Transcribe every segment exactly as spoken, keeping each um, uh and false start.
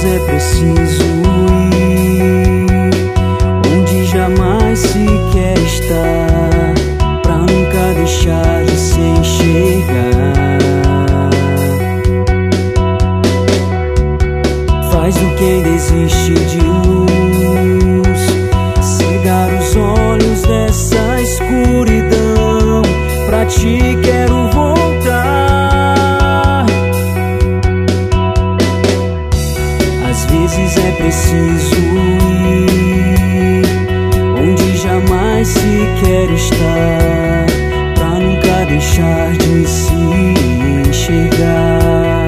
é preciso ir onde jamais se quer estar, pra nunca deixar de se enxergar. Faz do que ainda existe de luz cegar os olhos dessa escuridão. Pra ti quero voltar. Às vezes é preciso ir onde jamais se quer estar, pra nunca deixar de se enxergar.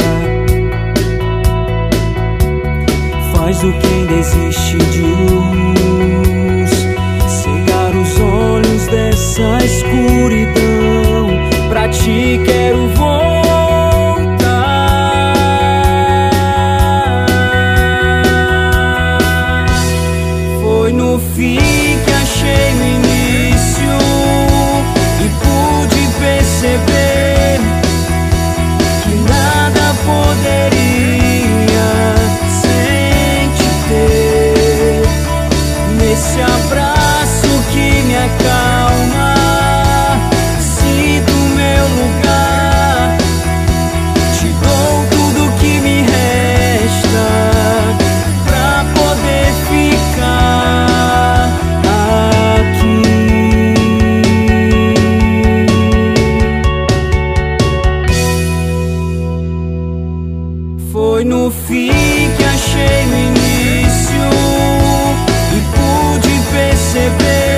Faz do que ainda existe de luz cegar os olhos dessa escuridão. Pra ti quero voltar. Foi no fim que achei o início e pude perceber que nada poderia sem te ter. Nesse abraço que me acalma, sinto meu lugar. Te dou tudo que me resta pra poder ficar aqui. Foi no fim que achei o início e pude perceber